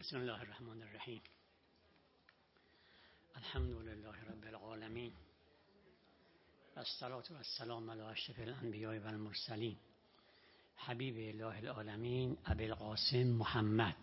بسم الله الرحمن الرحیم. الحمد لله رب العالمین. الصلاة و السلام علی اشرف الانبیاء و المرسلین حبیب اله العالمین ابی القاسم محمد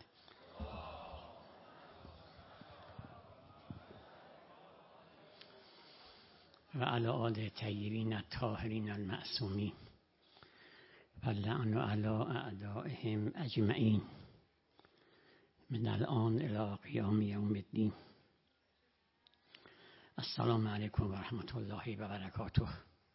و علی آل طیبین الطاهرین المعصومین و اللعن علی اعدائهم اجمعین من الان الی قیام یوم الدین. السلام علیکم و رحمت الله و برکاته.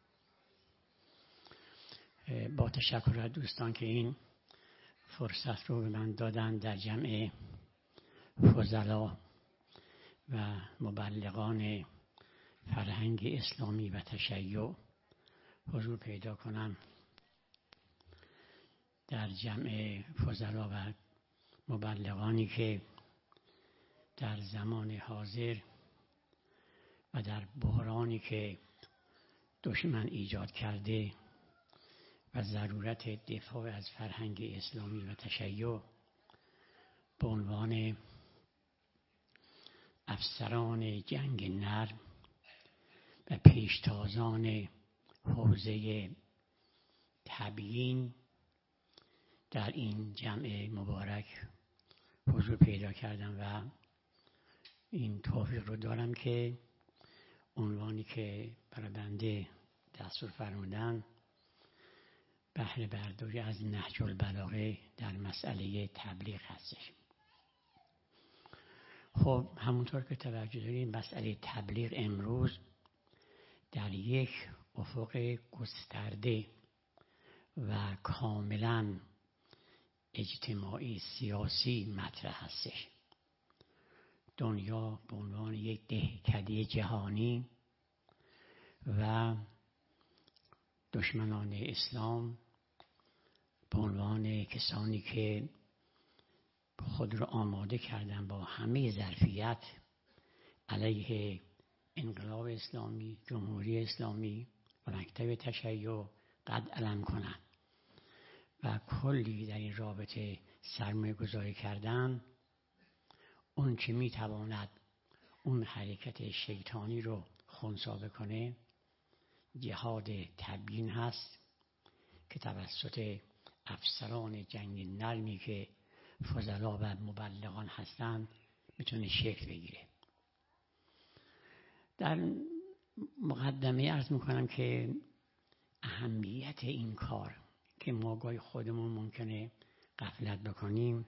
با تشکر از دوستان که این فرصت رو به من دادن در جمع فضلا و مبلغان فرهنگ اسلامی و تشیع حضور پیدا کنم در جمع فضلا و مبلغانی که در زمان حاضر و در بحرانی که دشمن ایجاد کرده و ضرورت دفاع از فرهنگ اسلامی و تشیع به عنوان افسران جنگ نرم و پیشتازان حوزه تبیین در این جمع مبارک حضور پیدا کردم و این توفیق رو دارم که عنوانی که برای بنده دستور فرمودن بهره برداری از نهج البلاغه در مسئله تبلیغ هستش. خب همونطور که توجه داریم مسئله تبلیغ امروز در یک افق گسترده و کاملا اجتماعی سیاسی مطرح هستش. دنیا به عنوان یک دهکده جهانی و دشمنان اسلام به عنوان کسانی که خود را آماده کردن با همه ظرفیت علیه انقلاب اسلامی، جمهوری اسلامی و مکتب تشیع قد علم کنند و کلی در این رابطه سرمایه گذاری کردن، اون که میتواند اون حرکت شیطانی رو خنثی بکنه جهاد تبیین هست که توسط افسران جنگ نرمی که فضلا و مبلغان هستند میتونه شکل بگیره. در مقدمه عرض میکنم که اهمیت این کار که ما گاهی خودمون ممکنه غفلت بکنیم،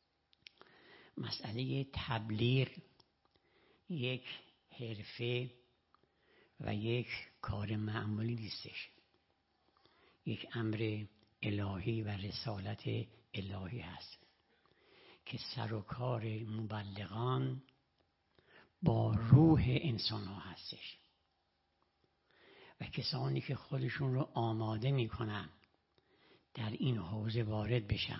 مسئله تبلیغ یک حرفه و یک کار معمولی نیستش. یک امر الهی و رسالت الهی هست که سر و کار مبلغان با روح انسان ها هستش و کسانی که خودشون رو آماده میکنن در این حوزه وارد بشن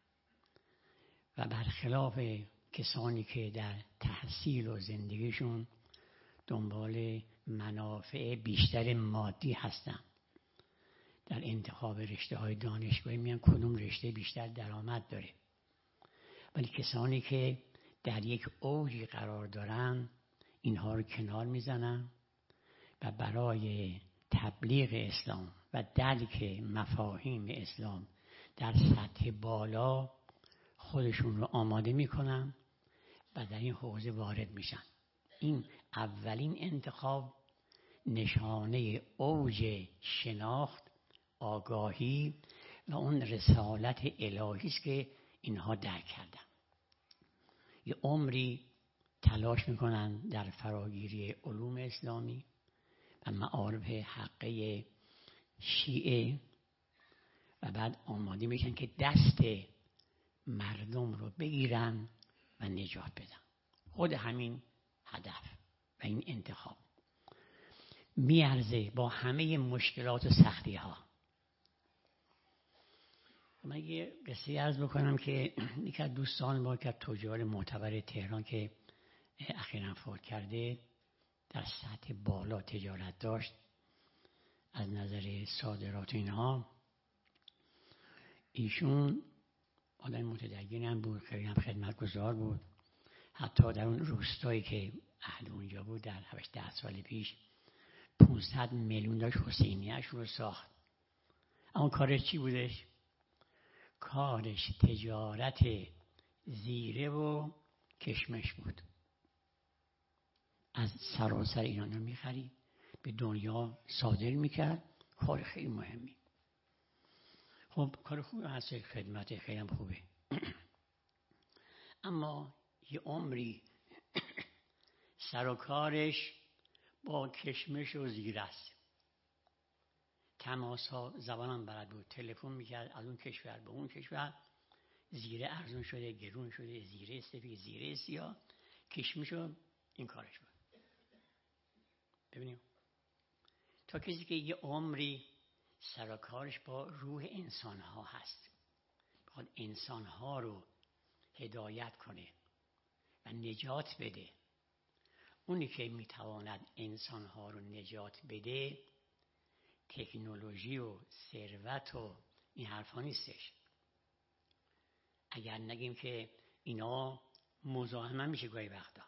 و برخلاف کسانی که در تحصیل و زندگیشون دنبال منافع بیشتر مادی هستن، در انتخاب رشته های دانشگاهی میان کدوم رشته بیشتر درآمد داره، ولی کسانی که در یک اوجی قرار دارن اینها رو کنار میزنن و برای تبلیغ اسلام و درک مفاهیم اسلام در سطح بالا خودشون رو آماده میکنن و در این حوزه وارد میشن. این اولین انتخاب نشانه اوج شناخت، آگاهی و اون رسالت الهی است که اینها درک کردن. یه عمری تلاش میکنن در فراگیری علوم اسلامی و معارف حقه شیعه و بعد آماده میشن که دست مردم رو بگیرن و نجات بدن. خود همین هدف و این انتخاب میارزه با همه مشکلات و سختی ها. من یه قصه عرض بکنم که یکی از دوستان ما که تجار معتبر تهران که اخیراً فوت کرده در سطح بالا تجارت داشت از نظر صادرات اینها، ایشون آدم متدین هم بود، خیلی هم خدمتگزار بود حتی در اون روستایی که اهل اونجا بود در 10 سال پیش 500 میلیون داشت حسینیه‌اش رو ساخت. اما کارش چی بودش؟ کارش تجارت زیره و کشمش بود. از سراسر ایران رو می‌خرید، به دنیا صادر می‌کرد. کار خیلی مهمی. خب کار خوب هست، خدمت خیلی هم خوبه. اما یه عمری سر و کارش با کشمش و زیره است. تماس ها زبانم بلد بود، تلفن میکرد از اون کشور به اون کشور. زیره ارزون شده، گرون شده، زیره سفید، زیره سیاه، کشمش و این کارش بود. ببینیم تا کسی که یه عمری سر و کارش با روح انسان ها هست، بخواد انسان ها رو هدایت کنه و نجات بده. اونی که میتواند انسان ها رو نجات بده تکنولوژی و ثروت و این حرفا نیستش. اگر نگیم که اینا مزاحم میشه گاهی وقتا.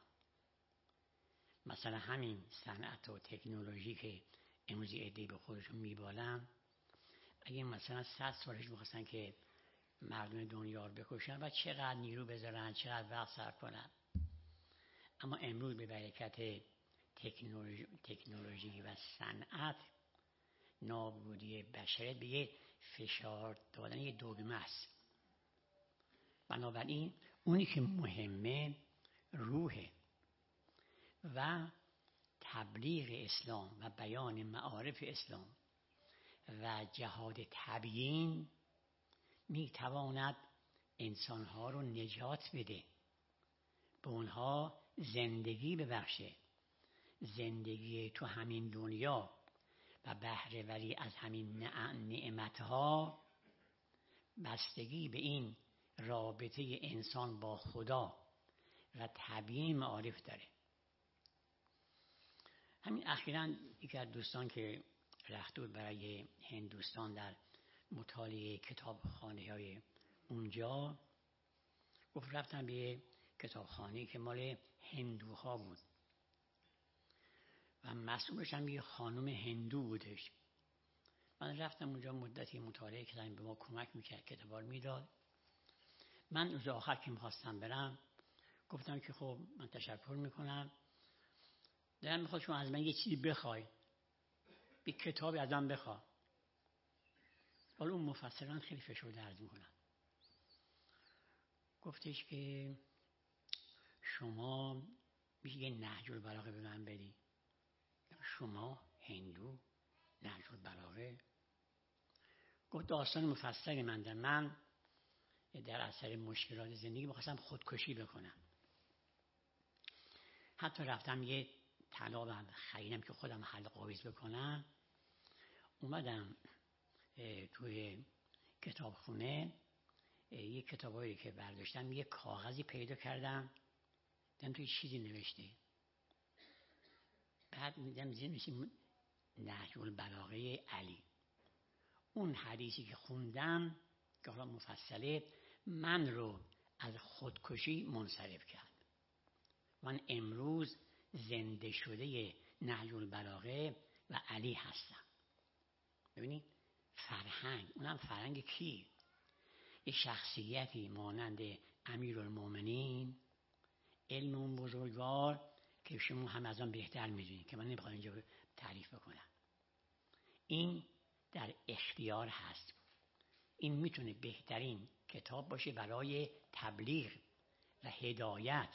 مثلا همین صنعت و تکنولوژی که امروز عده‌ای به خودشون میبالن، اگه مثلا 100 سالش میخواستن که مردم دنیا رو بکشن و چقدر نیرو بذارن، چقدر وقت صرف کنن، اما امروز به برکت تکنولوژی و صنعت نابودی بشریت به یه فشار دادن یه دگمه است. بنابراین اونی که مهمه روحه و تبلیغ اسلام و بیان معارف اسلام و جهاد تبیین میتواند انسانها رو نجات بده، به اونها زندگی ببخشه، زندگی تو همین دنیا و بهره وری از همین نعمتها بستگی به این رابطه انسان با خدا و تبیین معارف داره. همین اخیراً یکی از دوستان که رفته بود برای هندوستان در مطالعه کتابخانه‌های اونجا، گفت رفتم به کتابخانه‌ای که مال هندوها بود و مسئولش هم یه خانم هندو بودش. من رفتم اونجا مدتی مطالعه کردم، به ما کمک میکرد، کتابا رو میداد. من روز آخر که میخواستم برم گفتم که خب من تشکر میکنم، دلم میخواد شما از من یه چیزی بخوای، bir کتابی ازم بخوا. حالا اون مفسران خیلی فشرده عرض میکنن. گفتش که شما میشه یه نهج البلاغه به من بدی؟ شما هندو نهج البلاغه؟ گفت داستان مفصلی من در اثر مشکلات زندگی میخواستم خودکشی بکنم. حتی رفتم یه طلابم خریدم که خودم حلق آویز بکنم. اومدم توی کتابخونه، یه کتابایی که برداشتم یه کاغذی پیدا کردم، دیدم توی چیزی نوشته. بعد دیدم نوشته نهج البلاغه علی. اون حدیثی که خوندم که حالا مفصله من رو از خودکشی منصرف کرد. من امروز زنده شده نهج البلاغه و علی هستم. ببینید فرهنگ، اونم فرهنگ کی؟ یه شخصیتی مانند امیرالمومنین، علم اون بزرگوار که شما هم از آن بهتر میدونید که من نمیخوام اینجا تعریف بکنم. این در اختیار هست. این میتونه بهترین کتاب باشه برای تبلیغ و هدایت.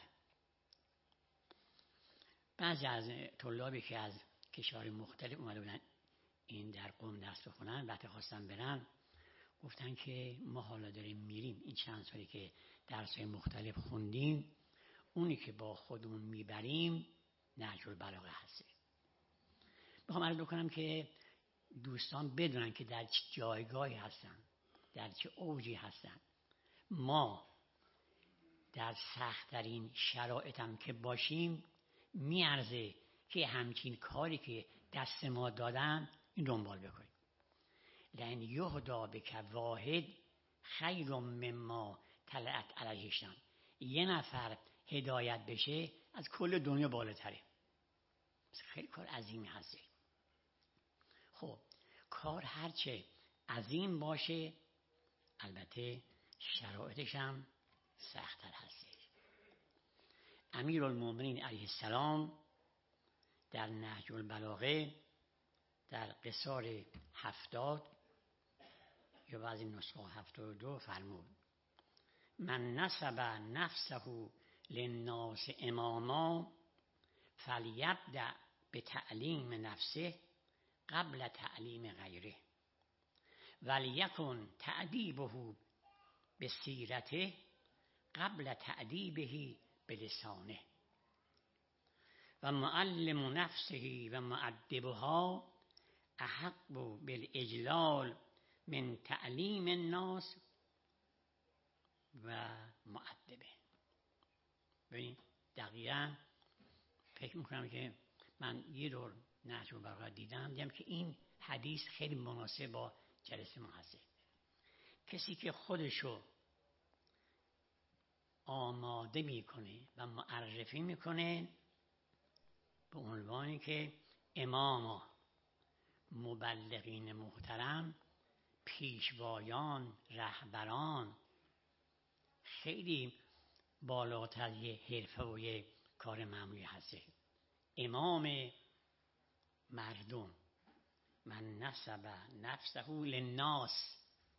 بعضی از طلابی که از کشور مختلف اومده بودن این در قم درس بخونن، وقتی خواستن برن گفتن که ما حالا داریم میریم، این چند سالی که درس‌های مختلف خوندیم، اونی که با خودمون میبریم نهج البلاغه هست. میخوام عرض بکنم که دوستان بدونن که در چه جایگاهی هستن، در چه اوجی هستن. ما در سخت‌ترین شرایط هم که باشیم میارزه که همچین کاری که دست ما دادن این دنبال بکنیم. لئن یهدی بک واحد خیر مما طلعت علیه الشمس. یه نفر هدایت بشه از کل دنیا بالاتره. خیلی کار عظیمی هسته. خب کار هرچه عظیم باشه البته شرایطش هم سخت‌تر هسته. امیرالمومنین علیه السلام در نهج البلاغه در قصار 70 یا بعضی نسخه 72 فرمود: من نسب نفسه للناس اماما فلیبدأ بتعلیم نفسه قبل تعلیم غیره ولیکن تأدیبه بسیرته قبل تأدیبه بلسانه و معلم نفسه و مؤدبها احق بالاجلال من تعلیم الناس و مؤدبه. ببین دقیقا فکر میکنم که من یه دور نهج البلاغه دیدم که این حدیث خیلی مناسب با جلسه ما هست. کسی که خودشو آماده میکنه و معرفی میکنه به عنوانی که اماما، مبلغین محترم، پیشوایان، رهبران، خیلی بالاتر یه حرفه و یه کار معمولی هسته. امام مردم، من نسب نفسه للناس،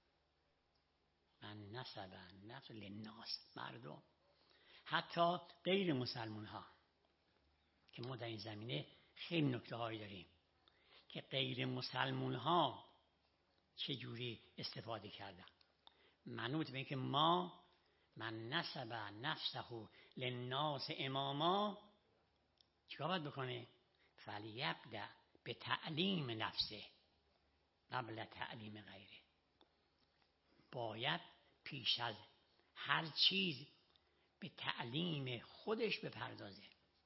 من نسب نفسه للناس، مردم، حتی غیر مسلمان ها که ما در این زمینه خیلی نکته هایی داریم که غیر مسلمان ها چجوری استفاده کردن. منوط به اینکه ما من نسب نفسه للناس اماما چیکار باید بکنه؟ فلیبدأ به تعلیم نفسه قبل تعلیم غیره. باید پیش از هر چیز به تعلیم خودش بپردازه.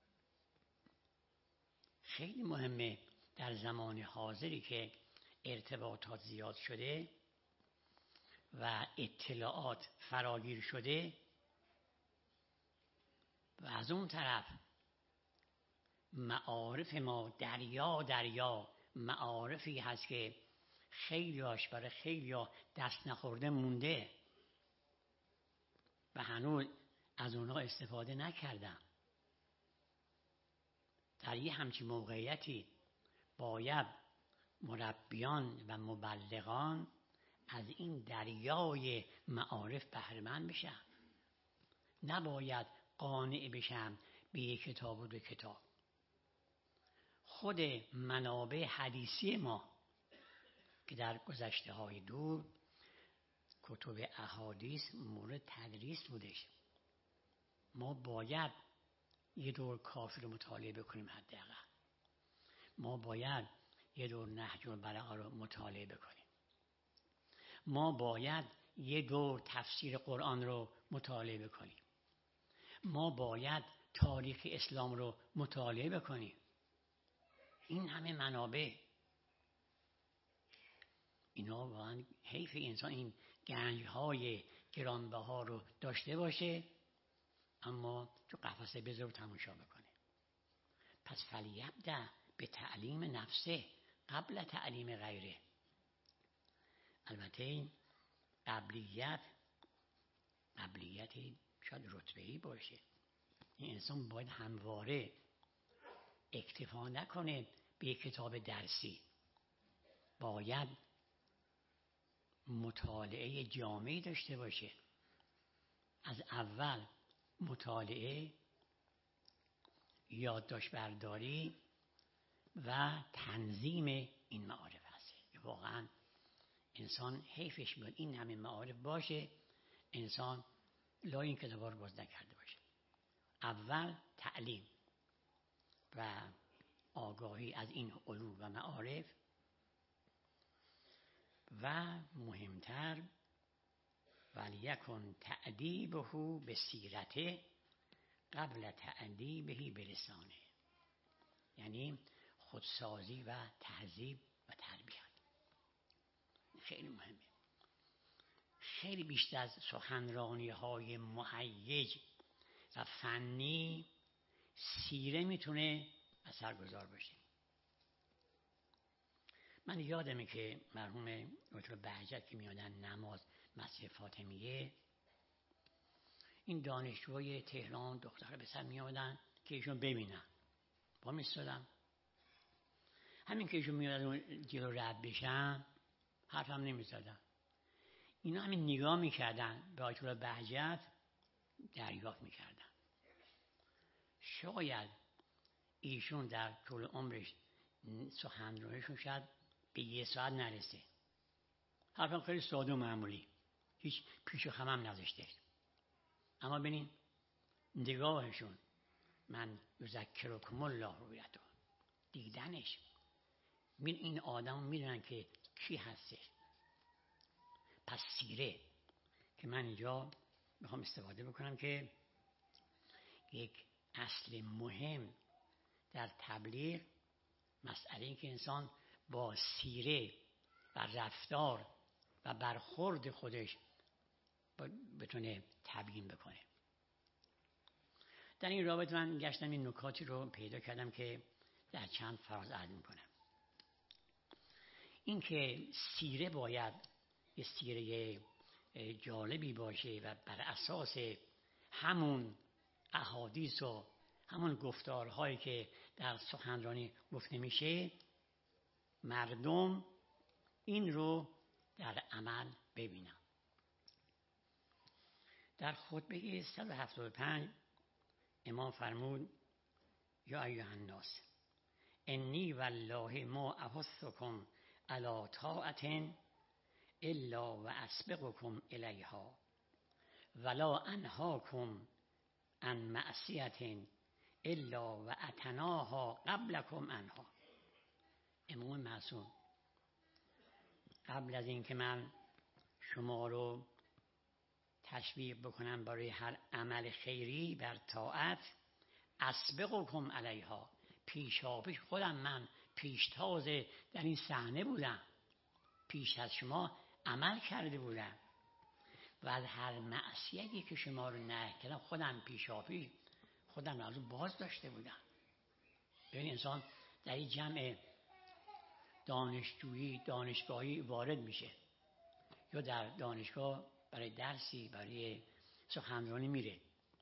خیلی مهمه در زمان حاضری که ارتباطات زیاد شده و اطلاعات فراگیر شده و از اون طرف معارف ما دریا معارفی هست که خیلی هاش برای خیلی ها دست نخورده مونده و هنوز از اونها استفاده نکردم. در یه همچین موقعیتی باید مربیان و مبلغان از این دریای معارف بهره‌مند بشن. نباید قانع بشن به یک کتاب و دو کتاب. خود منابع حدیثی ما که در گذشته های دور کتب احادیث مورد تدریس بودش، ما باید یه دور کافی رو مطالعه بکنیم. حداقل ما باید یه دور نهج البلاغه رو مطالعه بکنیم. ما باید یه دور تفسیر قرآن رو مطالعه بکنیم. ما باید تاریخ اسلام رو مطالعه بکنیم. این همه منابع، اینا واقعا حیف انسان این گنج‌های گرانبها رو داشته باشه اما تو قفسه بذاره و تماشا بکنه. پس فلیبدأ به تعلیم نفسه قبل تعلیم غیره. البته این قبلیت شاید رتبه‌ای باشه. این انسان باید همواره اکتفا نکنه به یک کتاب درسی، باید مطالعه جامعی داشته باشه. از اول مطالعه، یادداشت برداری و تنظیم این معارف هست. واقعا انسان حیفش میاد این همه معارف باشه انسان لا این کتابا رو باز نکرده باشه. اول تعلیم و آگاهی از این علوم و معارف و مهمتر ولیکن تأدیبه بسیرته قبل تأدیبه بلسانه، یعنی خودسازی و تهذیب و تربیت. خیلی مهمه. خیلی بیشتر از سخنرانی های مهیج و فنی سیره میتونه اثرگذار باشه. من یادمه که مرحوم دکتر بهجت که میادن نماز مسجد فاطمیه، این دانشجوهای تهران دختر به سر میادن که ایشون ببینن. با میستادم، همین که ایشون میادن اون جلو رد بشن حرف هم نمیزدن. اینا همین نگاه میکردن به دکتر بهجت، دریافت میکردن. شاید ایشون در طول عمرش سخنرانیشون شاید به 1 ساعت نرسه. حرفم خیلی ساده و معمولی، هیچ پیش و خم هم نذاشته. اما ببین نگاهشون، من یذکرکم الله رؤیته، دیدنش، این آدم میدونن که کی هستش. پس سیره که من اینجا میخوام استفاده بکنم که یک اصل مهم در تبلیغ، مسئله این که انسان با سیره و رفتار و برخورد خودش بتونه تبیین بکنه. در این رابطه من گشتم این نکاتی رو پیدا کردم که در چند فراز عرض میکنم. این که سیره باید یه سیره جالبی باشه و بر اساس همون احادیث و همون گفتارهایی که در سخنرانی گفته میشه، مردم این رو در عمل ببینن. در خطبه 175 امام فرمود: یا ایها الناس انی والله ما احثکم علی طاعة الا و اسبقکم الیها ولا انهاکم عن معصیة الا و اتناها قبلکم عنها. امام معصوم قبل از این که من شما رو تشویق بکنم برای هر عمل خیری بر طاعت، اسبقکم علیها، پیشاپیش خودم من پیشتاز در این صحنه بودم، پیش از شما عمل کرده بودم و از هر معصیتی که شما رو نهی کردم خودم پیشاپیش خودم از اون باز داشته بودم. ببین انسان در این جمع دانشجویی دانشگاهی وارد میشه یا در دانشگاه برای درسی برای سخنرانی میره.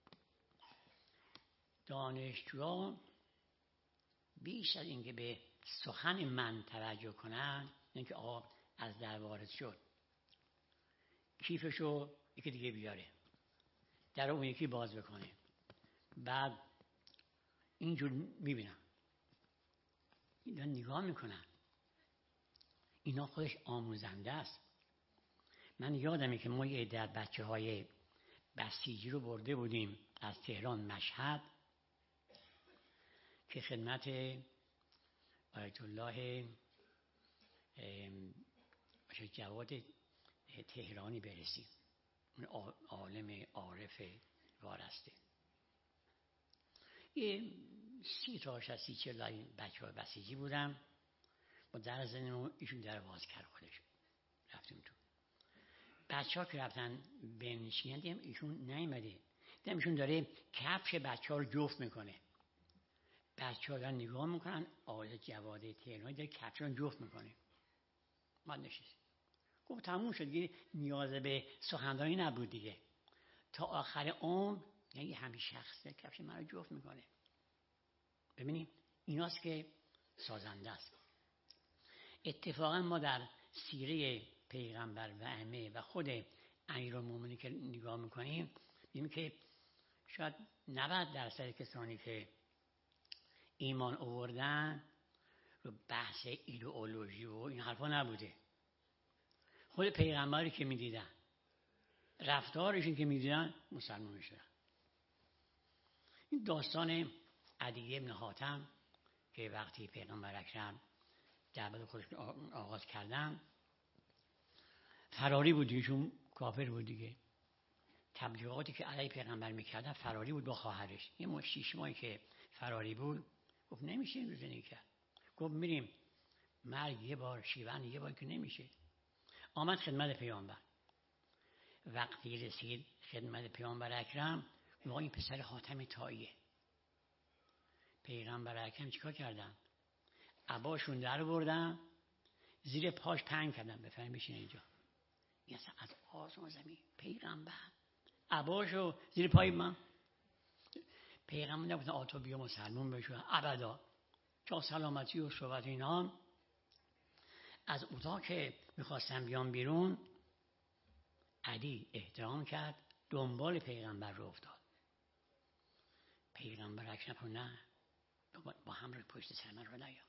دانشجوها بیش از اینکه به سخن من توجه کنن، اینکه آقا از در وارد شد، کیفشو یکی دیگه بیاره، در اون یکی باز بکنه، بعد اینجور میبینم، اینا نگاه میکنن، اینا خودش آموزنده است. من یادمه که ما یه در بچه‌های بسیجی رو برده بودیم از تهران مشهد که خدمت آیت الله جواد تهرانی برسیم، عالم عارف وارسته. یه 30 تا 40 بچه‌های بسیجی بودم، با در زنمون ایشون در باز کرد خودش، رفتیم تو. بچه‌ها که رفتن بنشینن دیدم ایشون نیومده، دیدم ایشون داره کفش بچه‌ها رو جفت میکنه. بچه‌ها دارن نگاه میکنن، آقای جواد تهرانی داره کفش رو جفت میکنه. ما نشستیم، گفت تموم شد دیگه، نیاز به سخنرانی نبود دیگه. تا آخر عمر یعنی همین شخص کفش من رو جفت میکنه. ببینید ایناست که سازنده است. اتفاقا ما در سیره پیغمبر و ائمه و خود امیرالمومنین که نگاه میکنیم میبینیم که شاید 90% کسانی که ایمان آوردن رو بحث ایدئولوژی و این حرفا نبوده. خود پیغمبری که میدیدن، رفتارشون که میدیدن، مسلمان شدن. این داستان عدی ابن حاتم که وقتی پیغمبر اکرم دعوت خودش آغاز کردن، فراری بود، ایشون کافر بود دیگه. تبلیغاتی که علیه پیغمبر میکردن فراری بود با خواهرش. یه 6 ماهی که فراری بود، گفت نمیشه این رو زندگی کرد. گفت میریم مرگ یه بار، شیون یه بار که نمیشه. آمد خدمت پیامبر. وقتی رسید خدمت پیامبر اکرم ما این پسر حاتم طائیه. پیغمبر اکرم چیکار کردن؟ عباشون در بردن، زیر پاش پنگ کردن. بفرمایید بشین اینجا. این اصلا از آسمان زمین پیغمبر عباشو زیر پای من. پیغمبر نگفتن آتو بیا مسلمون بشو، ابدا. چون سلامتی و صحبت اینا، از اتاق که میخواستن بیان بیرون، علی احترام کرد، دنبال پیغمبر رو افتاد. پیغمبر اکرم نه، با هم رو پشت سر من رو نیا.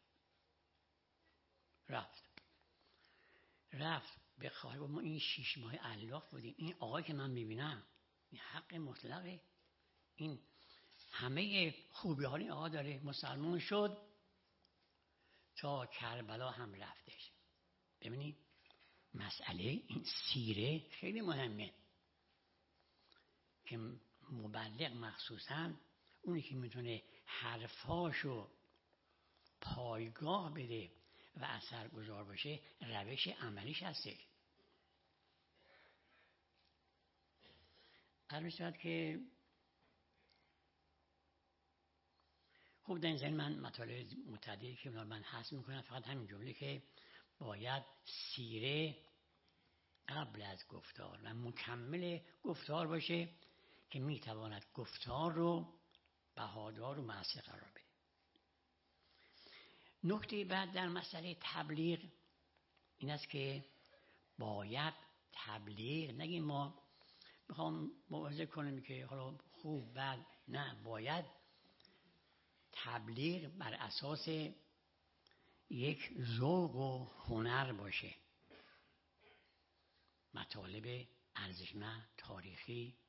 رفت به خواهر ما این 6 ماه علاق بودیم. این آقای که من میبینم این حق مطلقه، این همه خوبی ها این آقا داره. مسلمان شد، تا کربلا هم رفتش. ببینید مسئله این سیره خیلی مهمه که مبلغ مخصوصا اونی که میتونه حرفاشو پایگاه بده و اثرگذار باشه، روش عملیش هستش. عرض شد که خب در این زمین من مطالب متعددی که من حذف میکنم، فقط همین جمله که باید سیره قبل از گفتار و مکمل گفتار باشه که میتواند گفتار رو بهادار و مؤثر قرار بده. نکته بعد در مسئله تبلیغ این است که باید تبلیغ، نگیم ما میخوام موعظه کنیم که حالا خوب بد، نه، باید تبلیغ بر اساس یک ذوق و هنر باشه. مطالب ارزشمند تاریخی.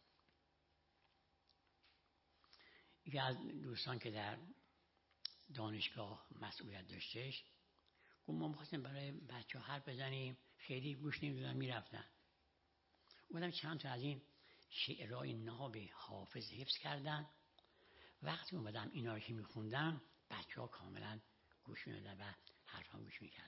یکی از دوستان که در دانشگاه مسئولیت داشتش گفت ما می‌خواستیم برای بچه‌ها حرف بزنیم، خیلی گوش نمی‌دادن میرفتن. اومدم چند تا از این شعرهای ناب حافظ حفظ کردن. وقتی اومدم اینا رو که می‌خوندم، بچه‌ها کاملا گوش می‌دادن و حرفام گوش می‌کردن.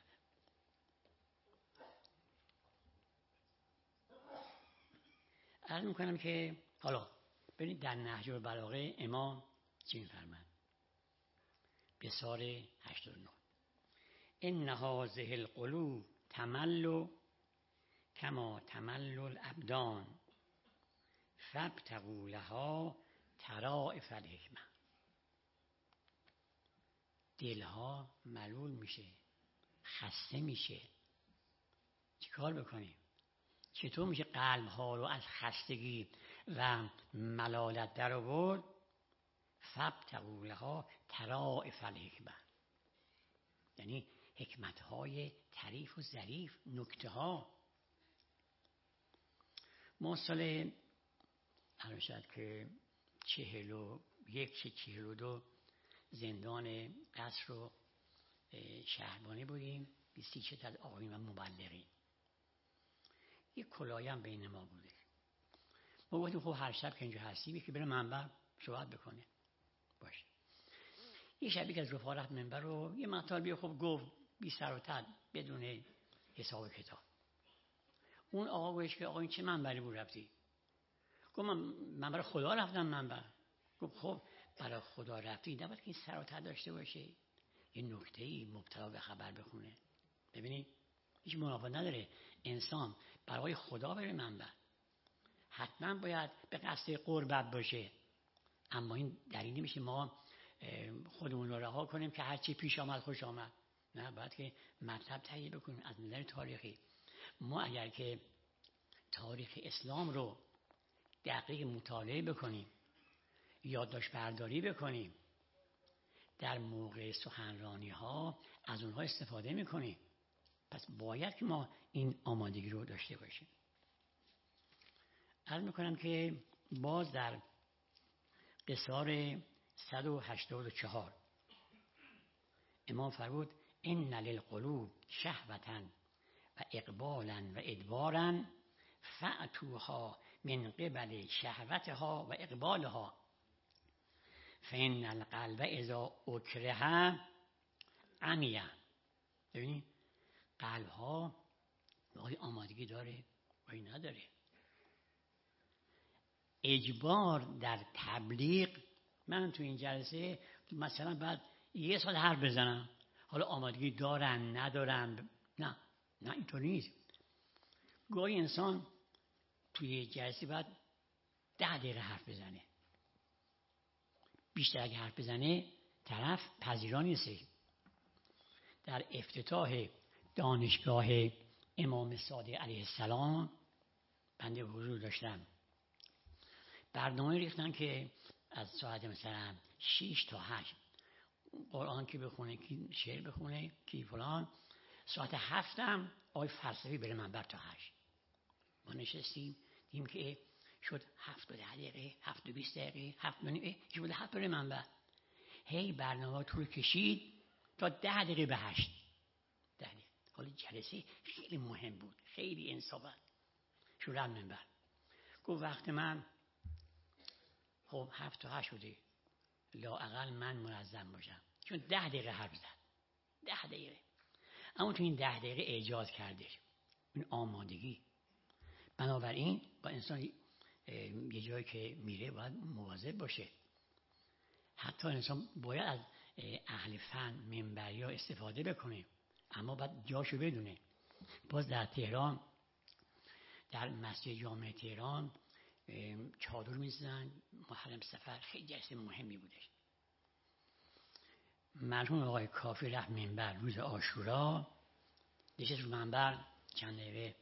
عرض می‌کنم که حالا ببینید در نهج البلاغه امام چی می‌فرماید؟ قصار 89 ان هذه القلوب تمل کما تمل الابدان فابتغوا لها طرائف الحکمه. دلها ملول میشه، خسته میشه. چیکار بکنیم؟ چطور میشه قلبها رو از خستگی و ملالت در آورد؟ فابتغوا لها طرائف الحکمه، یعنی حکمت‌های طریف و ظریف، نکته‌ها. ما سال شاید که 41-42 زندان قصر رو شهربانی بودیم، 26 از آقایون و مبلغین. یک کلاهی هم بین ما بوده. ما گفتیم خب هر شب که اینجا هستیم که بره منبر صحبت بکنه. باشه. یه شبی که از رفقا رفت منبر رو یه مطالبی خب گفت بی سر و ته بدون حساب کتاب. اون آقا گوش که آقا این چه منبری بود رفتی؟ گفت من برای خدا رفتم منبر. گفت خب برای خدا رفتی نباید که این سر و ته داشته باشه، یه نکته‌ای مبتلا به خبر بخونه. ببینید هیچ منافات نداره انسان برای خدا بره منبر، حتما باید به قصد قربت باشه، اما این دلیل نمیشه ما خودمون رو رها کنیم که هرچی پیش آمد خوش آمد. نه، باید که مطلب تهیه بکنیم از نظر تاریخی. ما اگر که تاریخ اسلام رو دقیق مطالعه بکنیم، یادداشت برداری بکنیم، در موقع سخنرانی ها از اونها استفاده میکنیم، پس باید که ما این آمادگی رو داشته باشیم. عرض میکنم که باز در قصار 184 امام فرمود ان للقلوب شهوة و اقبالا و ادبارا فأتوها من قبل شهوتها و اقبالها فإن القلب اذا اکره عمی. ببینید قلب ها گاهی آمادگی داره گاهی نداره. اجبار در تبلیغ، من تو این جلسه مثلا بعد 1 ساعت حرف بزنم، حالا آمادگی دارن ندارن، نه اینطوری نیست. گاهی انسان توی جلسه بعد 10 دقیقه حرف بزنه، بیشتر اگه حرف بزنه طرف پذیرا نیست. در افتتاح دانشگاه امام صادق علیه السلام بنده حضور داشتم، برنامه ریختن که از ساعت مثلا 6 تا 8 قرآن کی بخونه، کی شعر بخونه، کی فلان. ساعت 7 هم آقای فلسفی بره منبر تا 8. ما نشستیم دیدیم که شد 7 و 10 دقیقه، 7 و 20 دقیقه، 7 و نیم، شد 7 بره منبر. هی برنامه طول کشید تا 10 دقیقه به 8. 10 دقیقه. حالا جلسه خیلی مهم بود، خیلی انصافا. شد منبر گفت وقت من خب 7 تا 8 بوده، لااقل من منظم باشم، چون 10 دقیقه حرف زد. 10 دقیقه. اما تو این 10 دقیقه اعجاز کردش این آمادگی. بنابراین با انسان یه جایی که میره باید مواظب باشه. حتی انسان باید از اهل فن منبریا استفاده بکنه، اما باید جاشو بدونه. باز در تهران در مسجد جامع تهران چادر میزدن، محرم سفر، خیلی جلسه مهمی بودش. مرحوم آقای کافی رفت منبر روز عاشورا، نشست رو منبر چند دقیقه،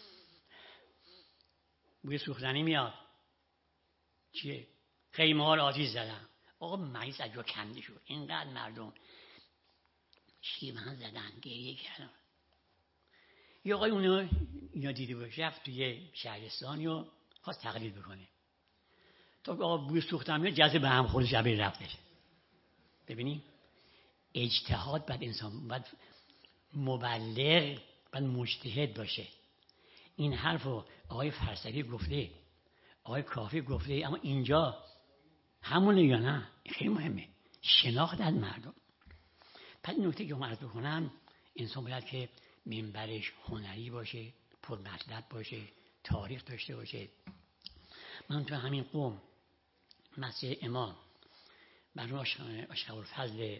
بوی سوختنی میاد. چیه؟ خیمه ها رو آتیش زدن. آقا مریض از جا کنده شد، اینقدر مردم شیون زدن، گریه کردن. یه آقای اینا دیده باشه رفت توی شهرستانی و خواست تقلید بکنه. تا آقا بوی سوختن میاد جلسه به هم خورد، شبیه رفتش. ببینی اجتهاد باید انسان باید مبلغ باید مجتهد باشه. این حرفو آقای فلسفی گفته، آقای کافی گفته، اما اینجا همونه یا نه؟ خیلی مهمه شناخت از مردم. پس نکته که من عرض بکنم، انسان باید که منبرش هنری باشه، پرمطلب باشه، تاریخ داشته باشه. من تو همین قوم مسجد امام مرحوم اشقرالفضل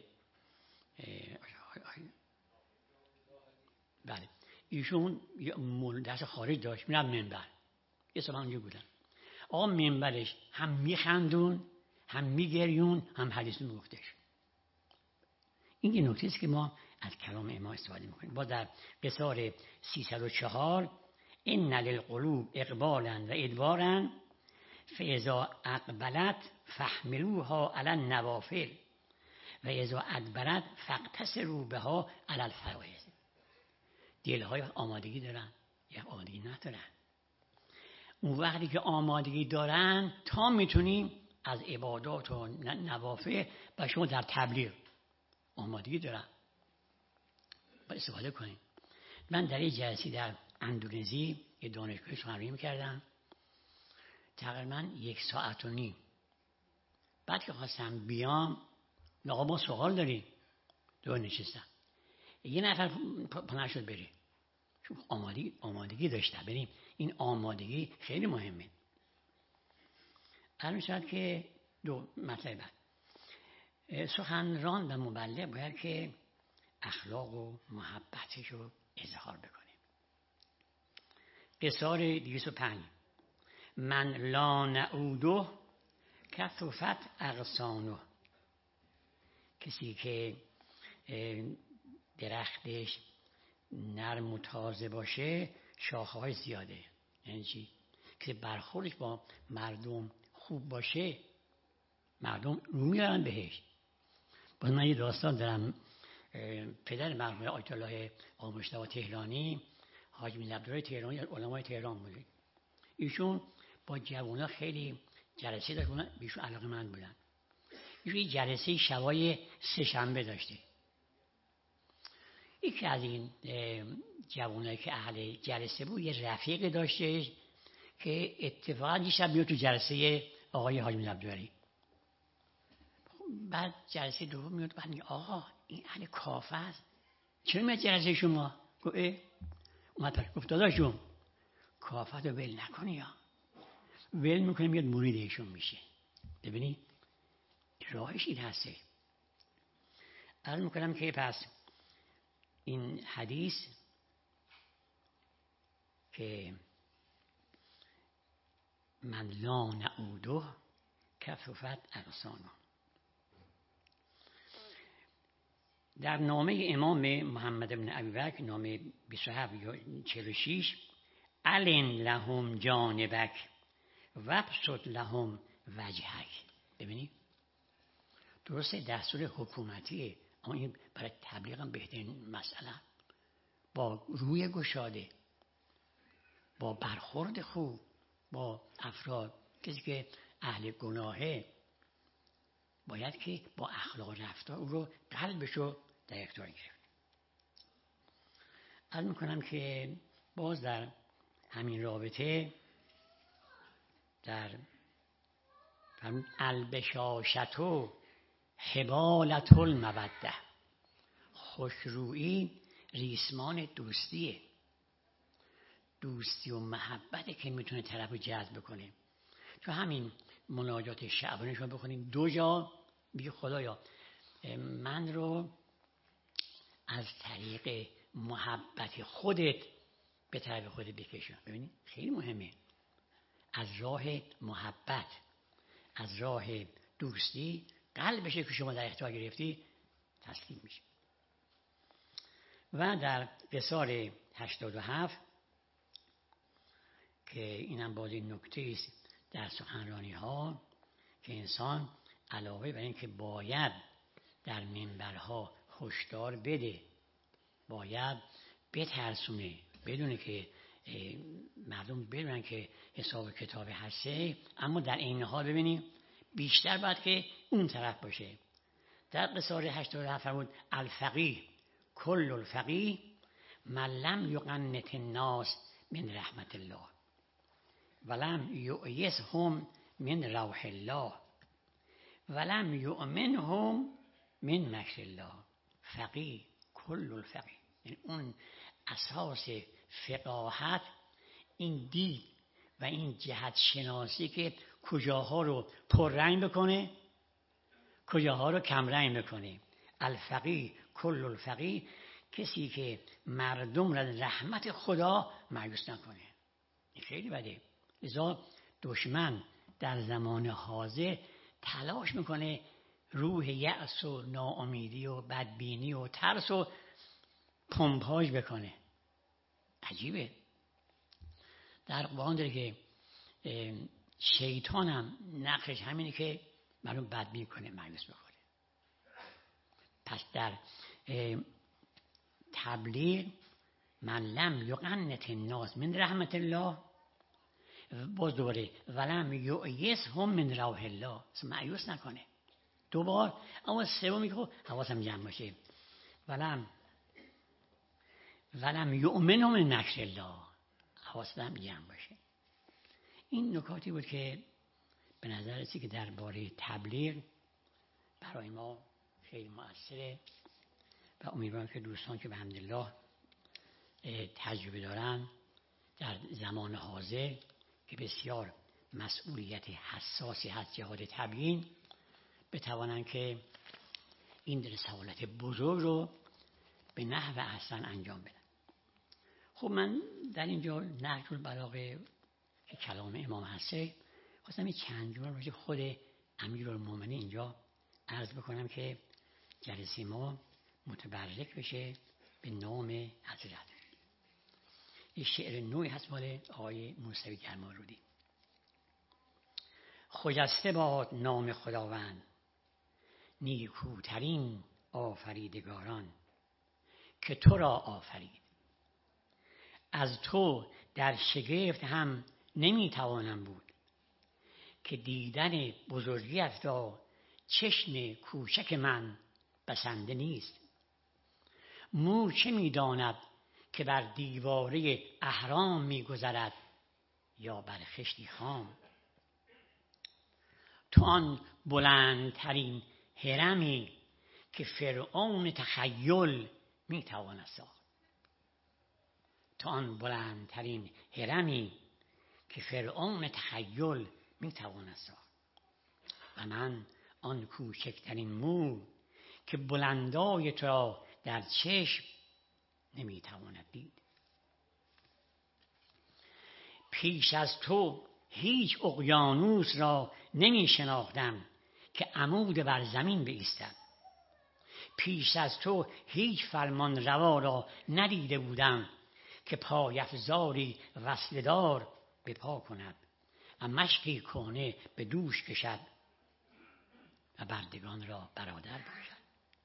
بله ایشون درس خارج داشت، میرم منبر یه سال اونجا بودن. آقا منبرش هم میخندون، هم میگریون، هم حدیث میگفتش. این یه نکته است که ما از کلام امام استفاده میکنیم. با در قصار 304 ان للقلوب اقبالا و ادبارا فاذا اقبلت فاحملوها علی النوافل و اذا ادبرت فاقتصروا بها علی الفرائض. دلهای آمادگی دارن یا آمادگی ندارن. اون وقتی که آمادگی دارن تا میتونیم از عبادات و نوافل و شما در تبلیغ آمادگی دارن باید استفاده کنیم. من در این جلسه در اندونزی یه دانشگاه سخنرانی میکردم تقریبا 1.5 ساعت. بعد که خواستم بیام آقا ما سوال داریم، دور نشستم، یه نفر پناه شد بره، چون آمادگی داشته. بریم این آمادگی خیلی مهمه. الان شاید که دو مطلب بعد سخنران و مبلغ باید که اخلاق و محبتش رو اظهار بکنه. قصار 205 من لا نعوده کثفت اغصانه. کسی که درختش نرم و تازه باشه شاخه‌های زیاده. یعنی چی؟ که برخوردش با مردم خوب باشه مردم رو میارن بهش. باز من یه داستان دارم. پدر مرحوم آیت الله آقا مجتبی تهرانی حاج میرزا عبدالله تهرانی از علمای تهران بوده. ایشون با جوونا خیلی جلسه داشتن، بیشون علاقه‌مند بودن. ایشون یه جلسه شبای 3 شنبه داشته. یکی از این جوانایی که اهل جلسه بود یه رفیق داشته که اتفاقا یه شب میاد تو جلسه آقای حاج میرزا عبدالله. بعد جلسه دوم میاد بعد میگه آقا این اهل کافه است، چرا میاد جلسه شما؟ گفت اومد گفت داداشون کافه رو ول نکنی یا ول میکنه میاد مرید ایشون میشه. ببینید راهش این هسته. عرض میکنم که پس این حدیث که من لا نعوده کففت ارسانه، در نامه امام محمد بن ابیبکر، نامه 27 یا 46، علن لهم جانبک وابسط لهم وجهک. ببینید درسته دستور حکومتیه، اما این برای تبلیغ هم بهترین مسئله، با روی گشاده، با برخورد خوب با افراد. کسی که اهل گناهه باید که با اخلاق رفتار او رو قلبش رو در اختیار گرفت. عرض میکنم که باز در همین رابطه در البشاشت و حبالت الموده، خوشرویی ریسمان دوستیه، دوستی و محبته که میتونه طرف رو جذب کنه. تو همین مناجات شعبانیش رو بخونیم، 2 جا میگه خدایا من رو از طریق محبت خودت به طرف خودت بکشون. ببینید خیلی مهمه، از راه محبت، از راه دوستی قلبشه که شما در اختیار گرفتی تسلیم میشه. و در قصار 87 که اینم باز این نکته است در سخنرانی ها که انسان علاوه بر این که باید در منبرها هشدار بده، باید بترسونه، بدونه که مردم بدونن که حساب کتاب هسته، اما در این حال ببینیم بیشتر باید که اون طرف باشه. در قصار 87 فرمود الفقیه کل الفقیه من لم یقنط الناس من رحمت الله ولم یؤیسهم من روح الله ولم یؤمنهم من مکر الله. فقیه کل الفقیه، یعنی اون اساس فقاهت، این دید و این جهت شناسی که کجاها رو پررنگ بکنه کجاها رو کمرنگ بکنه. الفقیه کل الفقیه، کسی که مردم را رحمت خدا مایوس نکنه. این خیلی بده. لذا دشمن در زمان حاضر تلاش میکنه روح یأس و ناامیدی و بدبینی و ترس و پمپاژ بکنه. عجیبه. در قرآن داره که شیطان هم نقشش همینه که مردم بدبین کنه، مایوس بکنه. پس در تبلیغ من لم یقنط الناس من رحمت الله، باز دوباره ولم یؤیسهم من روح الله، مایوس نکنه. دوبار اما سومی که حواسم جمع باشه ولم یؤمنهم من مکر الله، حواسم جمع باشه. این نکاتی بود که به نظر رسید که درباره تبلیغ برای ما خیلی مؤثره و امیدوارم که دوستان که به حمدالله تجربه دارن در زمان حاضر که بسیار مسئولیت حساسی هست جهاد تبیین، بتوانند که این رسالت بزرگ رو به نحو احسن انجام بدن. خب من در اینجا نهج البلاغه که کلام امام هسته خواستم چند جمله راجع خود امیرالمومنین اینجا عرض بکنم که جلسه ما متبرک بشه به نام حضرت. یه شعر نوعی هست مال آقای موسوی گرمارودی. خجسته باد نام خداوند نیکوترین آفریدگاران که تو را آفرید. از تو در شگفت هم نمیتوانم بود که دیدن بزرگیت را چشم کوچک من بسنده نیست. مور چه میداند که بر دیواره اهرام میگذرد یا بر خشتی خام. تو آن بلندترین هرمی که فرعون تخیل میتواند ساخت. تو آن بلندترین هرمی که فرعون تخیل میتواند ساخت و من آن کوچکترین مو که بلندای تو را در چشم نمیتواند دید. پیش از تو هیچ اقیانوس را نمی شناختم که عمود بر زمین بایستد. پیش از تو هیچ فرمان روا را ندیده بودم که پایافزاری وصله‌دار به پا کند و مشقی کهنه به دوش کشد و بردگان را برادر باشد.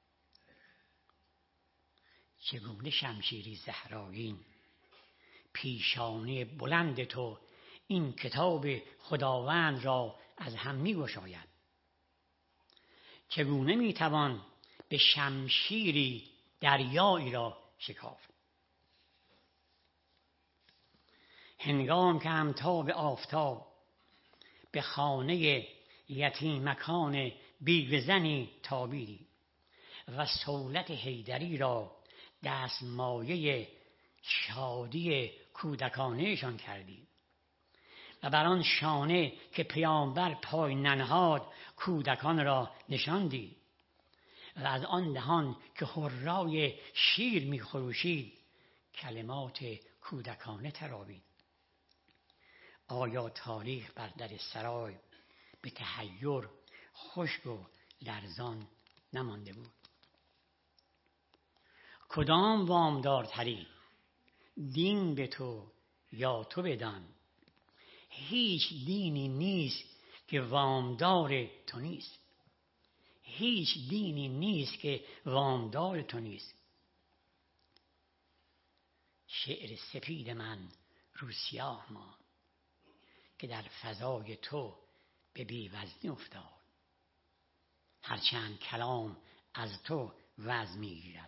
چگونه شمشیری زهرآگین پیشانی بلند تو این کتاب خداوند را از هم می‌گشاید؟ چگونه میتوان به شمشیری دریایی را شکافت؟ هنگام که همتاب آفتاب به خانه یتیمکان بیوه‌زنی تابیدی و صولت حیدری را دستمایه شادی کودکانهشان کردی و بر آن شانه که پیامبر پای ننهاد کودکان را نشاندی و از آن دهان که هرای شیر میخروشید کلمات کودکانه تراوید. آیا تاریخ بر در سرای به تحیر خشک و لرزان نمانده بود؟ کدام وامدارتری، دین به تو یا تو بدان؟ هیچ دینی نیست که وامدار تو نیست. هیچ دینی نیست که وامدار تو نیست. شعر سپید من رو سیاه ماند که در فضای تو به بی‌وزنی افتاد. هرچند کلام از تو وزن میگیرد،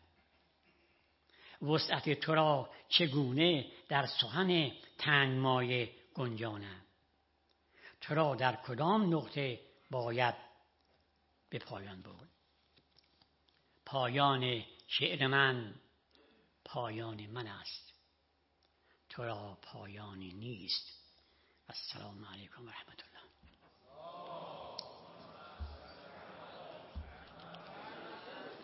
وسعت تو را چگونه در سخن تنگمایه گنجانم؟ تو را در کدام نقطه باید به پایان برد؟ پایان شعر من پایان من است، تو را پایانی نیست. السلام علیکم و رحمت الله.